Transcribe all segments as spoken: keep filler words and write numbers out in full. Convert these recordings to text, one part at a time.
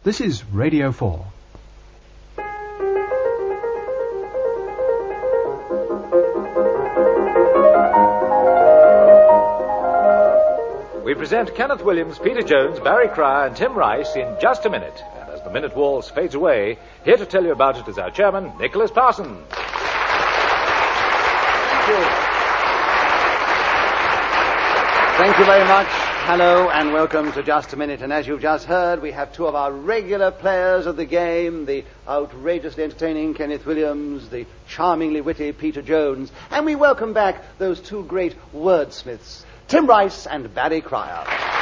This is Radio four. We present Kenneth Williams, Peter Jones, Barry Cryer and Tim Rice in Just a Minute. And as the minute waltz fades away, here to tell you about it is our chairman, Nicholas Parsons. Thank you. Thank you very much. Hello and welcome to Just a Minute. And as you've just heard, we have two of our regular players of the game, the outrageously entertaining Kenneth Williams, the charmingly witty Peter Jones. And we welcome back those two great wordsmiths, Tim Rice and Barry Cryer.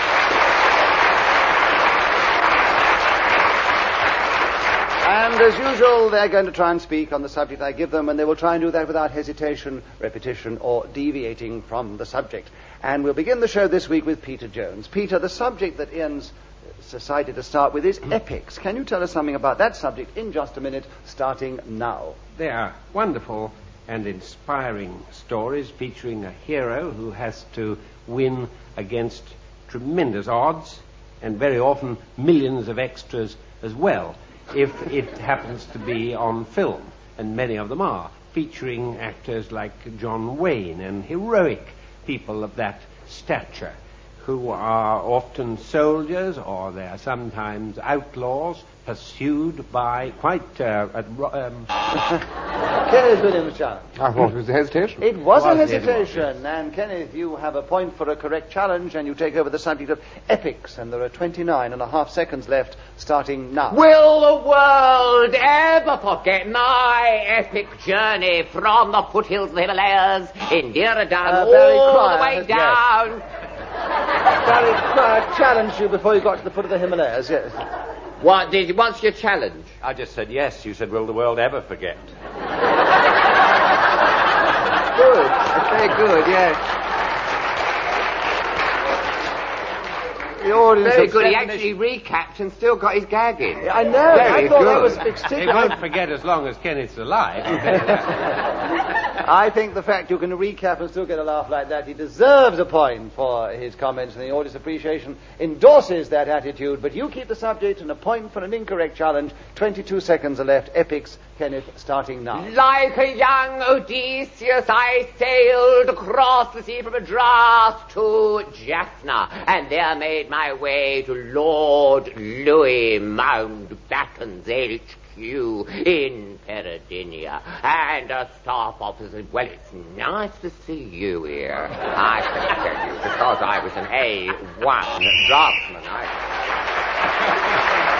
And as usual, they're going to try and speak on the subject I give them, and they will try and do that without hesitation, repetition, or deviating from the subject. And we'll begin the show this week with Peter Jones. Peter, the subject that Ian's decided to start with is epics. Can you tell us something about that subject in just a minute, starting now? They are wonderful and inspiring stories featuring a hero who has to win against tremendous odds and very often millions of extras as well, if it happens to be on film, and many of them are, featuring actors like John Wayne and heroic people of that stature who are often soldiers or they are sometimes outlaws pursued by quite uh, a, um... Kenneth Williams, challenge. I thought it was a hesitation. It was, was a hesitation, it? and Kenneth, you have a point for a correct challenge, and you take over the subject of epics, and there are twenty-nine and a half seconds left, starting now. Will the world ever forget my epic journey from the foothills of the Himalayas in Dehradun Uh, Barry all Cryer the way has down? Barry Cryer challenged you before you got to the foot of the Himalayas, yes. What did? What's your challenge? I just said yes. You said, will the world ever forget? Good. That's very good, yes. The audience Very of good. He definition- actually recapped and still got his gag in. I know. I Very thought good. that was They extinct. won't forget as long as Kenneth's alive. I think the fact you can recap and still get a laugh like that, he deserves a point for his comments, and the audience appreciation endorses that attitude. But you keep the subject and a point for an incorrect challenge. twenty-two seconds are left. Epics, Kenneth, starting now. Like a young Odysseus, I sailed across the sea from Madras to Jaffna, and there made my way to Lord Louis Mountbatten's H Q in Peradeniya, and a staff officer said, well, it's nice to see you here. I can tell you, because I was an A one draftsman, I...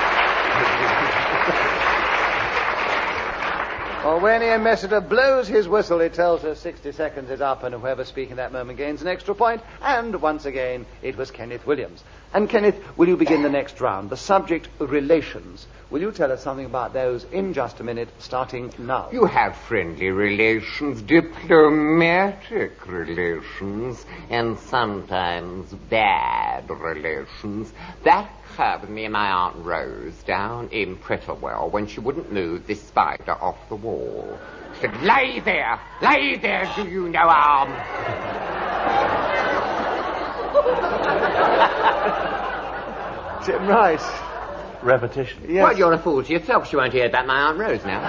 Well, when Ian Messiter blows his whistle, it tells us sixty seconds is up, and whoever speaking that moment gains an extra point. And once again, it was Kenneth Williams. And Kenneth, will you begin the next round? The subject, relations. Will you tell us something about those in just a minute, starting now? You have friendly relations, diplomatic relations, and sometimes bad relations. That happened to me and my Aunt Rose down in Pritterwell when she wouldn't move this spider off the wall. She said, lay there, lay there, do you no harm. Tim Rice. Repetition. Yes. Well, you're a fool to yourself. She won't hear about my Aunt Rose now.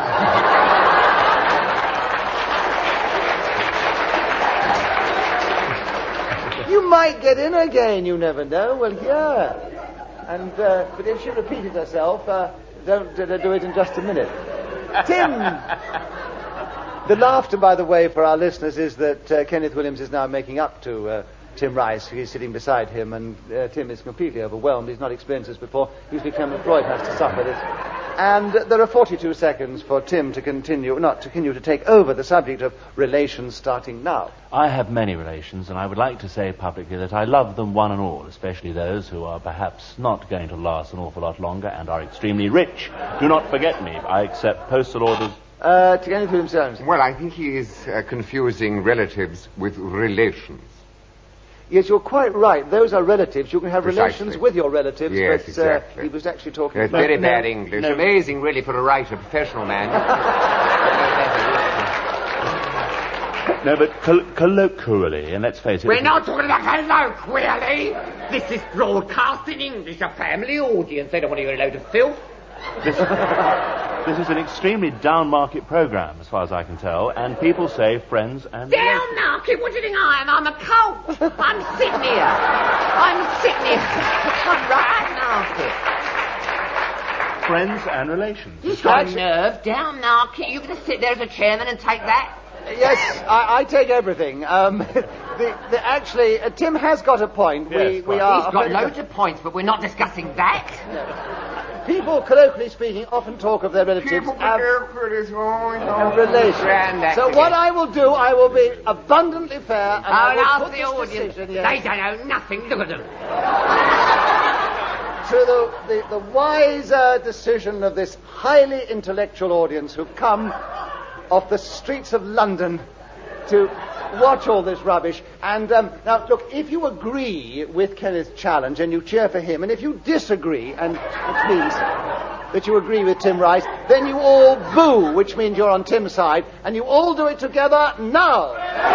You might get in again, you never know. Well, yeah. And, uh, but if she repeated herself, uh, don't uh, do it in just a minute. Tim! The laughter, by the way, for our listeners is that uh, Kenneth Williams is now making up to uh, Tim Rice. He's sitting beside him, and uh, Tim is completely overwhelmed. He's not experienced this before. Usually Cameron Freud has to suffer this. And uh, there are forty-two seconds for Tim to continue, not to continue to take over the subject of relations starting now. I have many relations, and I would like to say publicly that I love them one and all, especially those who are perhaps not going to last an awful lot longer and are extremely rich. Do not forget me. I accept postal orders. Uh, to Kenneth Williams Jones. Well, I think he is uh, confusing relatives with relations. Yes, you're quite right. Those are relatives. You can have Precisely. relations with your relatives, Yes, but exactly. uh, he was actually talking That's about... very No, bad English. no. Amazing, really, for a writer, professional man. No, but col- colloquially, and let's face it... We're it not talking about colloquially. This is broadcast in English, a family audience. They don't want to hear a load of filth. This, this is an extremely down-market programme, as far as I can tell, and people say friends and... Down market? What do you think I am? I'm a colt. I'm sitting here. I'm sitting here. I'm right market. Friends and relations. You've got a nerve. Down market. You're going to sit there as a chairman and take that? Yes, I, I take everything. Um, the, the, actually, uh, Tim has got a point. Yes, we, we right. are... He's got loads of points, but we're not discussing that. People, colloquially speaking, often talk of their relatives as relations. So what I will do, I will be abundantly fair, and I I'll will ask put the this audience. decision, yes, They don't know nothing. Look at them. to the, the, the wise uh, decision of this highly intellectual audience who've come off the streets of London to watch all this rubbish. And um, now, look, if you agree with Kenneth's challenge and you cheer for him, and if you disagree, and which means that you agree with Tim Rice, then you all boo, which means you're on Tim's side, and you all do it together now.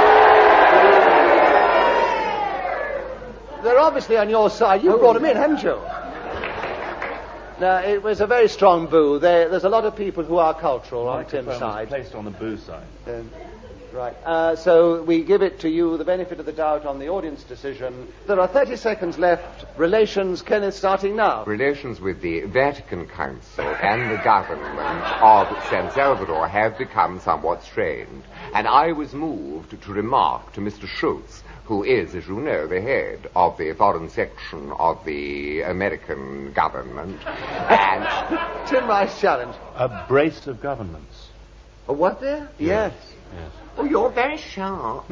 They're obviously on your side. You brought them in, haven't you? Now, it was a very strong boo. There, there's a lot of people who are cultural on Tim's Microphone was side. placed on the boo side. Um, right. Uh, so we give it to you, the benefit of the doubt on the audience decision. There are thirty seconds left. Relations, Kenneth, starting now. Relations with the Vatican Council and the government of San Salvador have become somewhat strained. And I was moved to remark to Mister Schultz, who is, as you know, the head of the foreign section of the American government, and... Tim Rice challenge. A brace of governments. A what there? Yes. Yes. Oh, you're very sharp.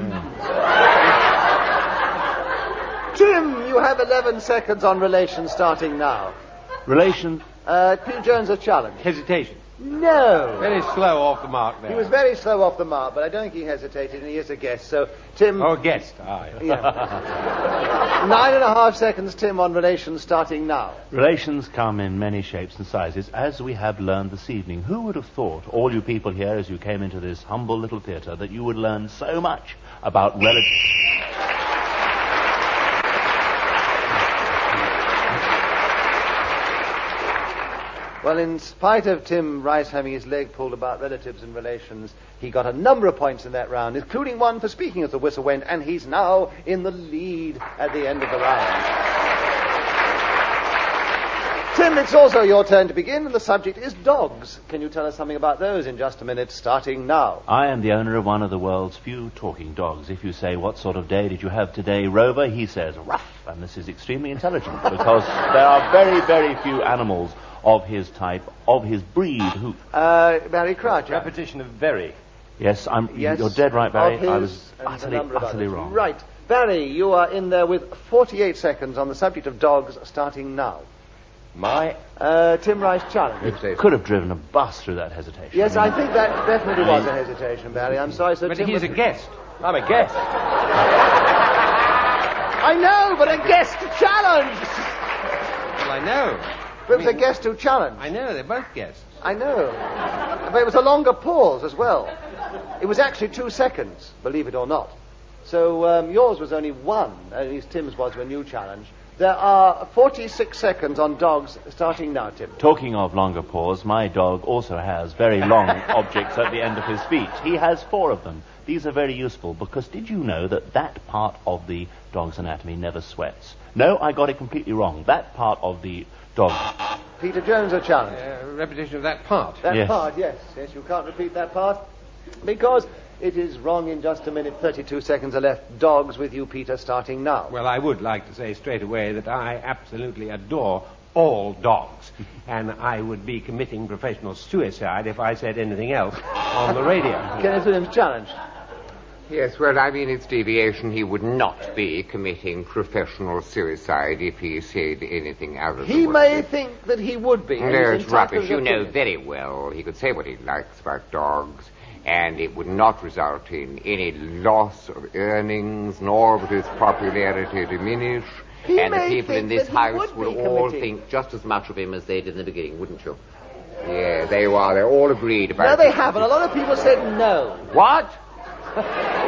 Tim, you have eleven seconds on relations starting now. Relation... Uh, Peter Jones, a challenge. Hesitation. No. Very slow off the mark there. He was very slow off the mark, but I don't think he hesitated, and he is a guest. So, Tim... Oh, guest. Ah, yeah. Yeah. Nine and a half seconds, Tim, on relations starting now. Relations come in many shapes and sizes, as we have learned this evening. Who would have thought, all you people here, as you came into this humble little theatre, that you would learn so much about relatives... Well, in spite of Tim Rice having his leg pulled about relatives and relations, he got a number of points in that round, including one for speaking as the whistle went, and he's now in the lead at the end of the round. Tim, it's also your turn to begin, and the subject is dogs. Can you tell us something about those in just a minute, starting now? I am the owner of one of the world's few talking dogs. If you say, what sort of day did you have today, Rover, he says, rough. And this is extremely intelligent, because there are very, very few animals of his type, of his breed, who... Uh, Barry Crouch. Repetition of very. Yes, I'm, Yes, you're dead right, Barry. of his I was and a utterly, number of utterly others. wrong. Right. Barry, you are in there with forty-eight seconds on the subject of dogs, starting now. My... Uh, Tim Rice challenge. Could have driven a bus through that hesitation. Yes, I I mean, think that definitely was a hesitation, Barry. I'm sorry, so But Tim he's was- a guest. I'm a guest. I know, but a guest challenge. Well, I know. But it was a guest who challenged. I know, they're both guests. I know. But it was a longer pause as well. It was actually two seconds, believe it or not. So um, yours was only one, at least Tim's was when you challenged. There are forty-six seconds on dogs, starting now, Tim. Talking of longer paws, my dog also has very long objects at the end of his feet. He has four of them. These are very useful because did you know that that part of the dog's anatomy never sweats? No, I got it completely wrong. That part of the dog... Peter Jones, a challenge. Uh, repetition of that part. That Yes. part, yes. Yes, you can't repeat that part. Because it is wrong in just a minute. thirty-two seconds are left. Dogs with you, Peter, starting now. Well, I would like to say straight away that I absolutely adore all dogs. And I would be committing professional suicide if I said anything else on the radio. Kenneth Williams, challenge. Yes, well, I mean, it's deviation. He would not be committing professional suicide if he said anything other than He what may he did. think that he would be. and No, he's it's entitled rubbish. to You know opinion. very well he could say what he likes about dogs, and it would not result in any loss of earnings, nor would his popularity diminish. He and the may people in think this that he house would will be all committing- think just as much of him as they did in the beginning, wouldn't you? Yeah, they are. They're all agreed about No, it. they haven't. A lot of people said no. What?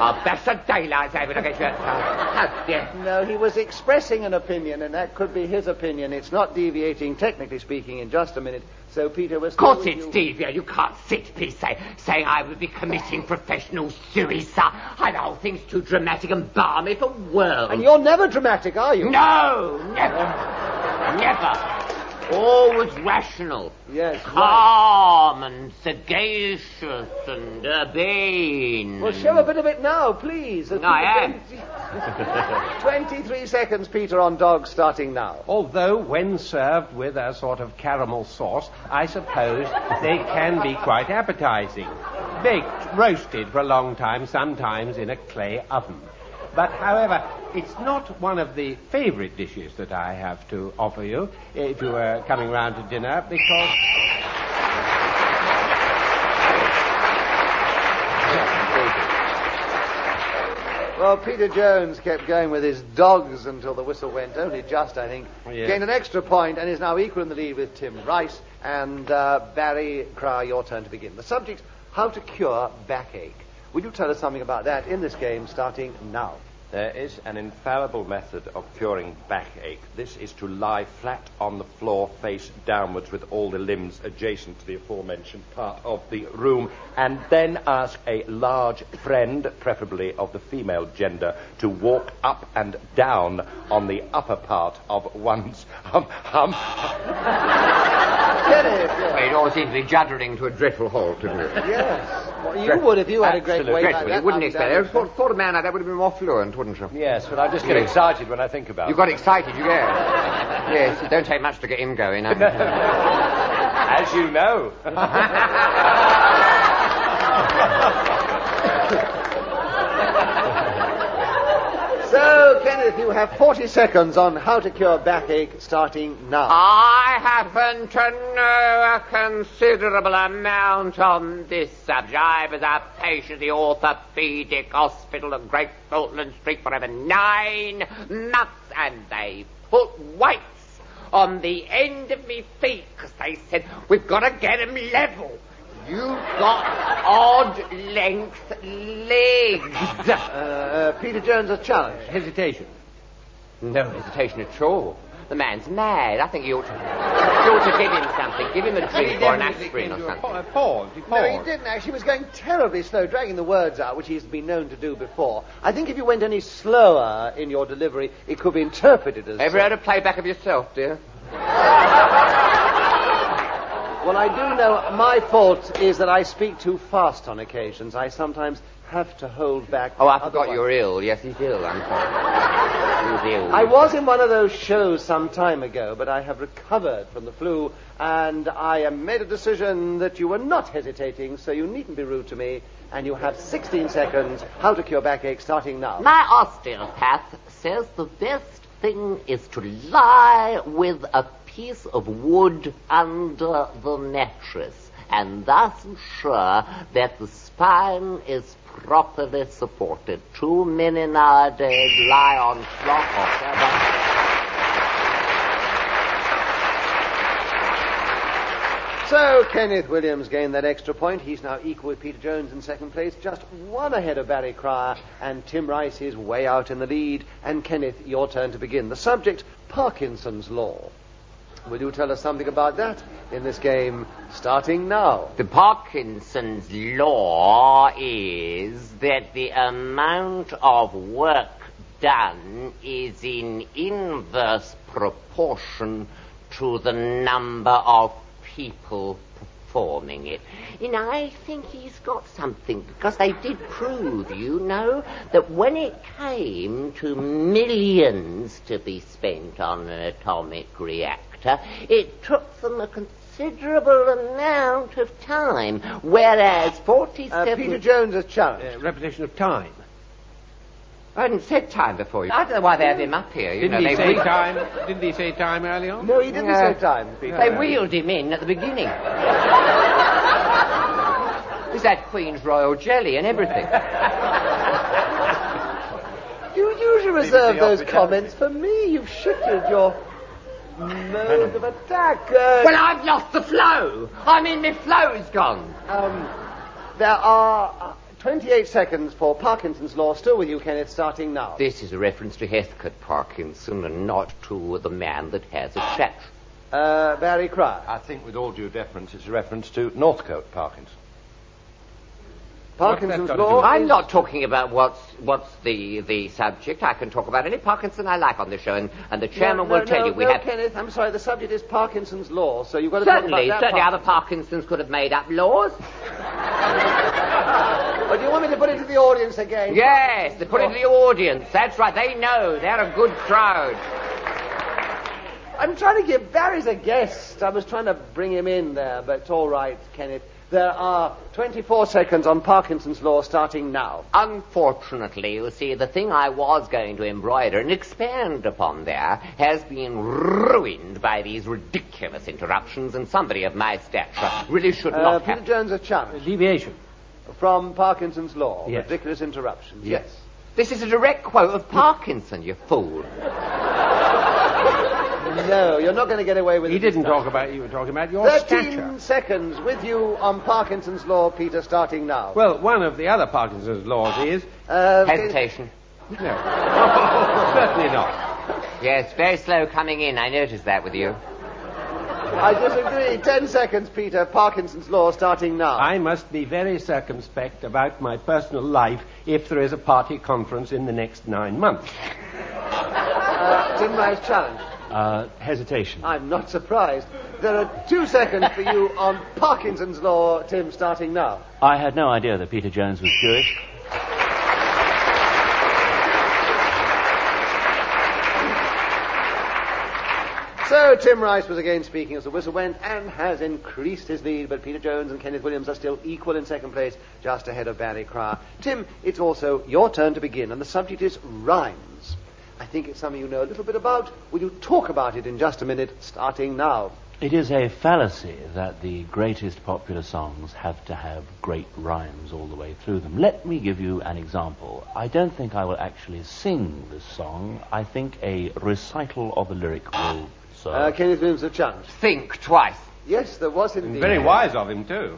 I'll bash the daylights out of it. I'll get you out. How dare. No, he was expressing an opinion, and that could be his opinion. It's not deviating, technically speaking, in just a minute. So Peter was... Of course it's deviating. You can't sit, Peter, say, saying I would be committing professional suicide. I know thing's too dramatic and balmy for worlds. And you're never dramatic, are you? No, never. Never. Always rational. Yes. Calm right. and sagacious and urbane. Well, show a bit of it now, please. I am. Twenty-three seconds, Peter, on dogs, starting now. Although, when served with a sort of caramel sauce, I suppose they can be quite appetizing. Baked, roasted for a long time, sometimes in a clay oven. But, however, it's not one of the favourite dishes that I have to offer you if you are coming round to dinner, because... Well, Peter Jones kept going with his dogs until the whistle went, only just, I think. Yeah. Gained an extra point and is now equal in the lead with Tim Rice. And uh, Barry Cryer, your turn to begin. The subject, how to cure backache. Would you tell us something about that in this game, starting now? There is an infallible method of curing backache. This is to lie flat on the floor, face downwards, with all the limbs adjacent to the aforementioned part of the room, and then ask a large friend, preferably of the female gender, to walk up and down on the upper part of one's hum hum. Get it? Yeah. It all seems to be juddering to a dreadful halt, didn't it? Yes. Well, you would if you had a great Absolutely. weight like Dreadful, that. you wouldn't up expect and it. down. Thought, thought a man like that would have been more fluent, wouldn't you? Yes, but I just get excited when I think about You it. got excited, you get. Yes, it don't take much to get him going. Huh? As you know. So, Kenneth, you have forty seconds on how to cure backache, starting now. I happen to know a considerable amount on this subject. I was a patient at the orthopedic hospital of Great Portland Street for over nine months, and they put weights on the end of me feet because they said, we've got to get them level. You've got odd length legs. Uh, Peter Jones, a challenge. Hesitation. No hesitation at all. The man's mad. I think you ought to, you ought to give him something. Give him a drink or an aspirin or something. Pa- pause. He No, paused. he didn't actually. He was going terribly slow, dragging the words out, which he's been known to do before. I think if you went any slower in your delivery, it could be interpreted as... Ever heard a playback of yourself, dear? Well, I do know my fault is that I speak too fast on occasions. I sometimes have to hold back. Oh, I forgot Otherwise- you're ill. Yes, he's ill. I'm sorry. He's ill. I was in one of those shows some time ago, but I have recovered from the flu, and I have made a decision that you were not hesitating, so you needn't be rude to me, and you have sixteen seconds. How to cure backache, starting now. My osteopath says the best thing is to lie with a piece of wood under the mattress, and thus ensure that the spine is properly supported. Too many nowadays lie on flock or feather. So, Kenneth Williams gained that extra point. He's now equal with Peter Jones in second place, just one ahead of Barry Cryer, and Tim Rice is way out in the lead. And Kenneth, your turn to begin. The subject, Parkinson's Law. Will you tell us something about that in this game, starting now? The Parkinson's law is that the amount of work done is in inverse proportion to the number of people performing it. And I think he's got something, because they did prove, you know, that when it came to millions to be spent on an atomic reactor, it took them a considerable amount of time, whereas forty-seven... Uh, Peter Jones has challenged. Uh, repetition of time. I hadn't said time before. I don't know why they have him up here. You Didn't know, he they say wheeled, time? Didn't he say time early on? No, he didn't Yeah. say time, Peter. They wheeled him in at the beginning. He's had Queen's Royal Jelly and everything. You usually reserve B B C those hospitality. comments for me. You've shifted your mode of attack. Uh, Well, I've lost the flow. I mean, my flow's gone. um, there are uh, twenty-eight seconds for Parkinson's Law. Still with you, Kenneth, starting now. This is a reference to Heathcote Parkinson and not to the man that has a chat. Uh, Barry Cryer. I think, with all due deference, it's a reference to Northcote Parkinson. Parkinson's What's that got to do Law. with it? I'm not talking about what's what's the, the subject. I can talk about any Parkinson I like on the show, and, and the chairman no, no, will tell no, you we no, have... Kenneth, I'm sorry, the subject is Parkinson's Law, so you've got to talk Certainly, about that certainly part. other Parkinsons could have made up laws. But do you want me to put it to the audience again? Yes, they put it to the audience. That's right, they know. They're a good crowd. I'm trying to give Barry's a guest. I was trying to bring him in there, but it's all right, Kenneth. There are twenty-four seconds on Parkinson's Law starting now. Unfortunately, you see, the thing I was going to embroider and expand upon there has been ruined by these ridiculous interruptions, and somebody of my stature really should Uh, not Peter have... Jones, a challenge Deviation. from Parkinson's Law. Yes. Ridiculous interruptions. Yes. This is a direct quote of Parkinson, you fool. No, you're not going to get away with He it. this didn't time. talk about you, were talking about your Thirteen stature. seconds with you on Parkinson's Law, Peter, starting now. Well, one of the other Parkinson's laws is... Uh, Hesitation. No. Certainly not. Yes, very slow coming in. I noticed that with you. I disagree. Ten seconds, Peter. Parkinson's Law starting now. I must be very circumspect about my personal life if there is a party conference in the next nine months. Uh, Tim Rice, challenge. Uh, hesitation. I'm not surprised. There are two seconds for you on Parkinson's Law, Tim, starting now. I had no idea that Peter Jones was Jewish. So Tim Rice was again speaking as the whistle went and has increased his lead, but Peter Jones and Kenneth Williams are still equal in second place, just ahead of Barry Cryer. Tim, it's also your turn to begin, and the subject is rhymes. I think it's something you know a little bit about. Will you talk about it in just a minute, starting now? It is a fallacy that the greatest popular songs have to have great rhymes all the way through them. Let me give you an example. I don't think I will actually sing this song. I think a recital of the lyric will serve. Uh, Kenneth Williams, a challenge. Think twice. Yes, there was indeed. Very wise of him, too.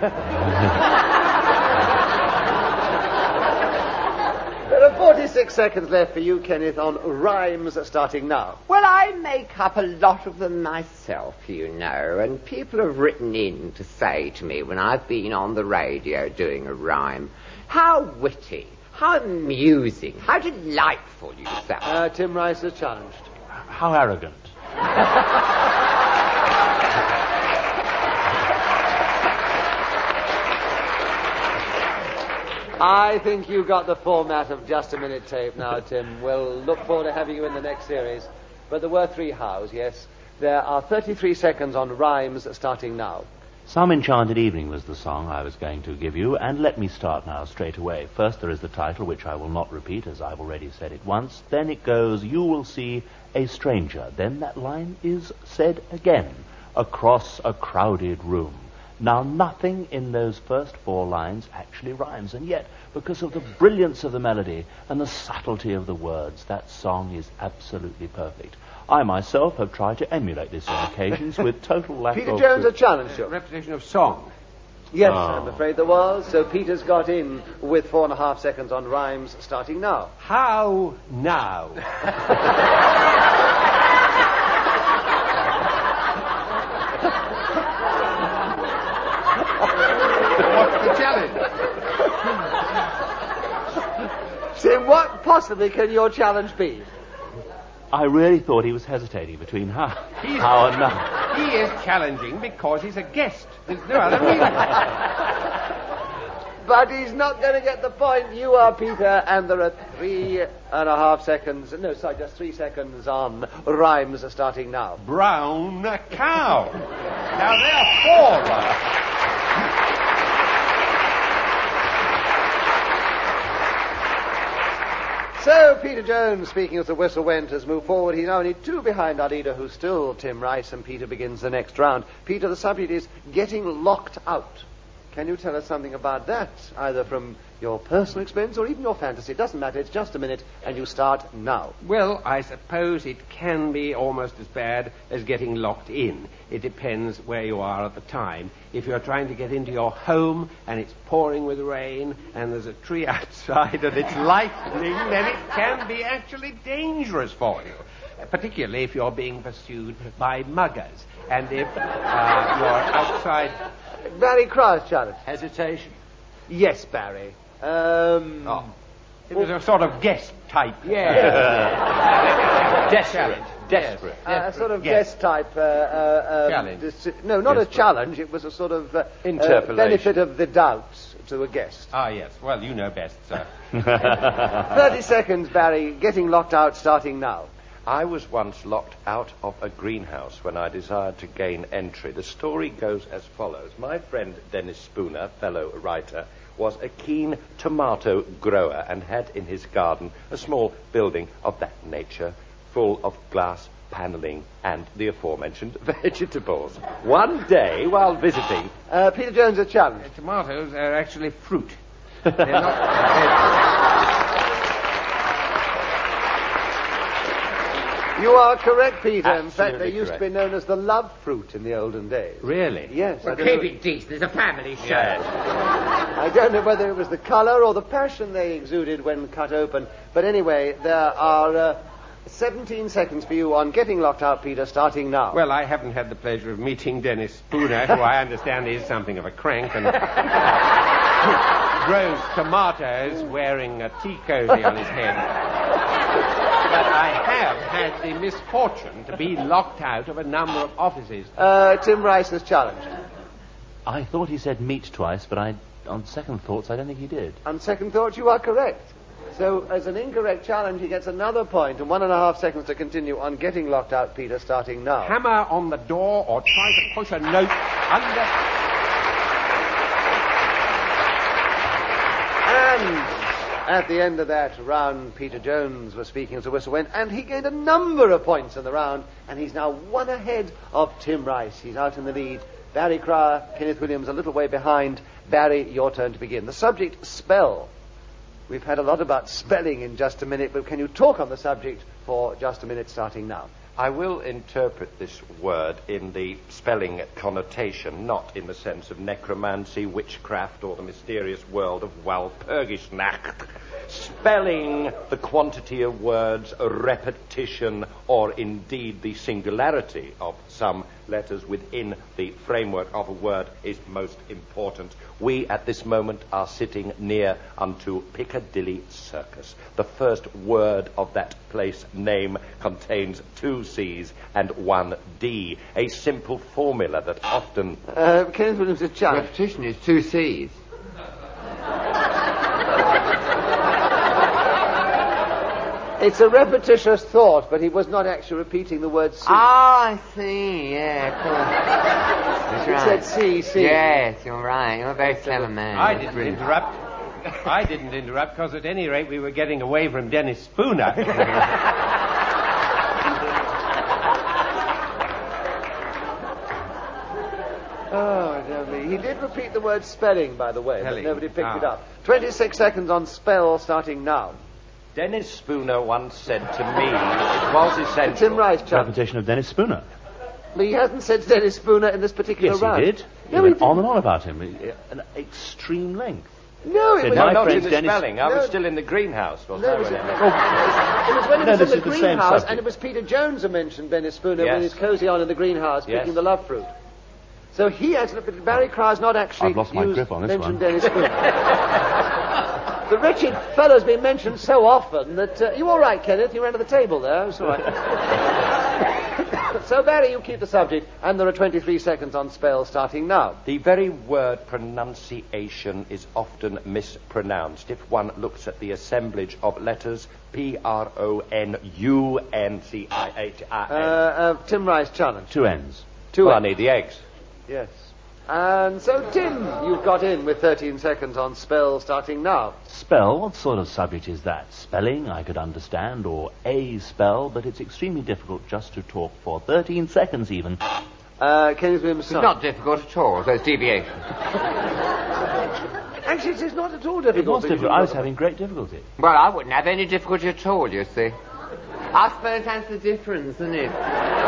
There are forty-six seconds left for you, Kenneth, on rhymes starting now. Well, I make up a lot of them myself, you know, and people have written in to say to me when I've been on the radio doing a rhyme, how witty, how amusing, how delightful you sound. Uh, Tim Rice is challenged. How arrogant. I think you got the format of Just a Minute tape now, Tim. We'll look forward to having you in the next series. But there were three hows, yes. There are thirty-three seconds on rhymes starting now. Some Enchanted Evening was the song I was going to give you, and let me start now straight away. First there is the title, which I will not repeat, as I've already said it once. Then it goes, you will see a stranger. Then that line is said again, across a crowded room. Now, nothing in those first four lines actually rhymes, and yet, because of the brilliance of the melody and the subtlety of the words, that song is absolutely perfect. I myself have tried to emulate this on occasions with total lack Peter of... Jones, a challenge, sure. Reputation of song. Yes, Oh. I'm afraid there was. So Peter's got in with four and a half seconds on rhymes starting now. How now? What's the challenge? Tim, what possibly can your challenge be? I really thought he was hesitating between how, He's- how and now. He is challenging because he's a guest. There's no other reason. But he's not going to get the point. You are, Peter, and there are three and a half seconds. No, sorry, just three seconds on rhymes starting now. Brown cow. Now, there are four rhymes. So, Peter Jones, speaking as the whistle went, has moved forward. He's now only two behind our leader, who's still Tim Rice, and Peter begins the next round. Peter, the subject is getting locked out. Can you tell us something about that, either from your personal experience or even your fantasy? It doesn't matter, it's just a minute, and you start now. Well, I suppose it can be almost as bad as getting locked in. It depends where you are at the time. If you're trying to get into your home and it's pouring with rain and there's a tree outside and it's lightning, then it can be actually dangerous for you, particularly if you're being pursued by muggers. And if uh, you're outside... Barry Cry's challenge. Hesitation. Yes, Barry. Um... Oh. It was a sort of guest type. Yeah. Desperate. Desperate. Uh, a sort of Yes. guest type... Uh, uh, Challenge. dis- no, not Yes, a challenge. It was a sort of... Uh, Interpolation. uh, benefit of the doubt to a guest. Ah, yes. Well, you know best, sir. Thirty seconds, Barry. Getting locked out starting now. I was once locked out of a greenhouse when I desired to gain entry. The story goes as follows. My friend Dennis Spooner, fellow writer, was a keen tomato grower and had in his garden a small building of that nature, full of glass panelling and the aforementioned vegetables. One day, while visiting... Uh, Peter Jones, a challenge. Tomatoes are actually fruit. They're not... You are correct, Peter. In fact, Absolutely they used correct. to be known as the love fruit in the olden days. Really? Yes. I Well, don't keep know- it decent. It's a family show. I don't know whether it was the colour or the passion they exuded when cut open. But anyway, there are uh, seventeen seconds for you on Getting Locked Out, Peter, starting now. Well, I haven't had the pleasure of meeting Dennis Spooner, who I understand is something of a crank and grows tomatoes wearing a tea cozy on his head. But I have had the misfortune to be locked out of a number of offices. Uh, Tim Rice's challenge. I thought he said meat twice, but I, on second thoughts, I don't think he did. On second thought, you are correct. So, as an incorrect challenge, he gets another point and one and a half seconds to continue on Getting Locked Out, Peter, starting now. Hammer on the door or try to push a note under... And at the end of that round, Peter Jones was speaking as the whistle went, and he gained a number of points in the round, and he's now one ahead of Tim Rice. He's out in the lead. Barry Cryer, Kenneth Williams a little way behind. Barry, your turn to begin. The subject, spell. We've had a lot about spelling in just a minute, but can you talk on the subject for just a minute, starting now? I will interpret this word in the spelling connotation, not in the sense of necromancy, witchcraft, or the mysterious world of Walpurgisnacht. Spelling the quantity of words, repetition, or indeed the singularity of some letters within the framework of a word is most important. We at this moment are sitting near unto Piccadilly Circus. The first word of that place name contains two C's and one D, a simple formula that often... Uh, Kenneth Williams' a challenge. Repetition is two C's. It's a repetitious thought, but he was not actually repeating the word C. Ah, I see. Yeah, of course. That's He right. said C, C. Yes, you're right. You're a very clever man. I didn't interrupt. I didn't interrupt because at any rate we were getting away from Dennis Spooner. Oh, dear me. He did repeat the word spelling, by the way, Spelling. but nobody picked Ah. it up. twenty-six seconds on spell, starting now. Dennis Spooner once said to me it was essential... Tim Rice, challenge. Repetition of Dennis Spooner. But he hasn't said Dennis Spooner in this particular Yes, round. he did. He No, he went didn't. on and on about him. An extreme length. No, it Said was... my No, not friend in the Dennis- spelling. I was No. still in the greenhouse, wasn't No, I? it was, when it I- was when he No, was this in is the the same greenhouse, subject. and it was Peter Jones who mentioned Dennis Spooner Yes. with his cosy on in the greenhouse, Yes. picking the love fruit. So he actually, but Barry Cry's not actually I've lost my used, grip on this mentioned one. Dennis Spooner. The wretched fellow's been mentioned so often that... Uh, you all right, Kenneth? You ran to the table there. It's all right. So, Barry, you keep the subject, and there are twenty-three seconds on spell starting now. The very word pronunciation is often mispronounced. If one looks at the assemblage of letters P R O N U N C I H Uh, I N. uh, Tim Rice challenge. Two ends. Two Well, I ends. need the eggs. Yes. And so, Tim, you've got in with thirteen seconds on spell starting now. Spell, what sort of subject is that? Spelling, I could understand, or a spell, but it's extremely difficult just to talk for thirteen seconds even. Uh, Kenneth Williams' It's not difficult at all. There's deviation. Actually, it's, it's not at all It difficult. was because difficult. you've I got was the- having great difficulty. Well, I wouldn't have any difficulty at all, you see. I suppose that's the difference, isn't it?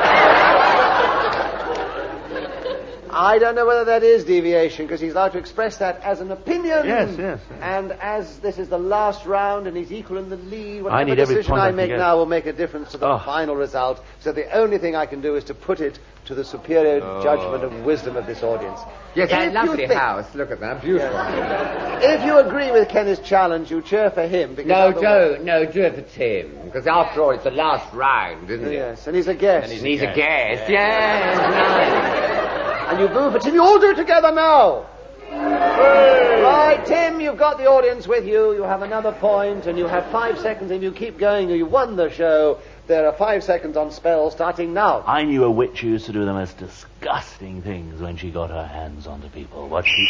I don't know whether that is deviation, because he's allowed to express that as an opinion. Yes, yes, yes. And as this is the last round and he's equal in the lead, whatever I need every decision point I I can make get. now will make a difference to the Oh. final result. So the only thing I can do is to put it to the superior Oh. judgment and wisdom of this audience. Yes, If a you lovely think- house. Look at that. Beautiful. If you agree with Kenneth's challenge, you cheer for him. Because No, otherwise- don't. No, do it for Tim. Because after all, it's the last round, isn't it? Yes, and he's a guest. And he's a guest. Yes, nice. And you boo for Tim. You all do it together now. Right, Tim, you've got the audience with you. You have another point, and you have five seconds, and you keep going. You won the show. There are five seconds on spell starting now. I knew a witch who used to do the most disgusting things when she got her hands onto people. What she...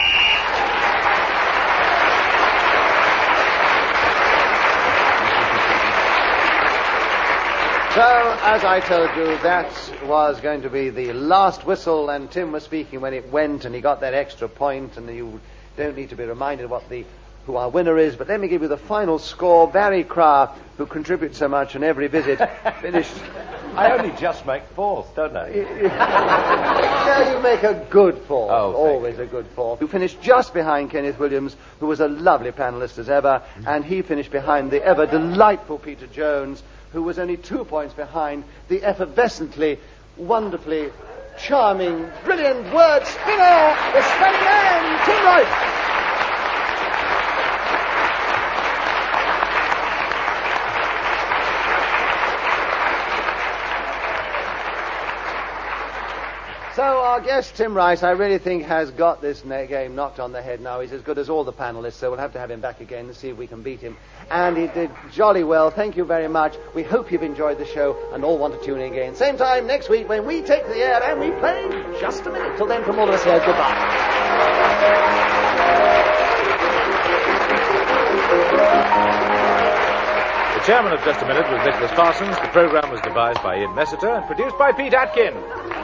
So, as I told you, that was going to be the last whistle, and Tim was speaking when it went, and he got that extra point, and you don't need to be reminded what the who our winner is. But let me give you the final score. Barry Crah, who contributes so much on every visit, finished... I only just make fourth, don't I? No, you make a good fourth. Oh, thank Always a good fourth. Who finished just behind Kenneth Williams, who was a lovely panelist as ever, and he finished behind the ever delightful Peter Jones, who was only two points behind the effervescently, wonderfully, charming, brilliant word spinner, the spelling man, Tim Rice. So our guest, Tim Rice, I really think has got this na- game knocked on the head now. He's as good as all the panelists, so we'll have to have him back again and see if we can beat him. And he did jolly well. Thank you very much. We hope you've enjoyed the show and all want to tune in again. Same time next week when we take the air and we play Just a Minute. Till then, from all of us here, goodbye. The chairman of Just a Minute was Nicholas Parsons. The programme was devised by Ian Messiter and produced by Pete Atkin.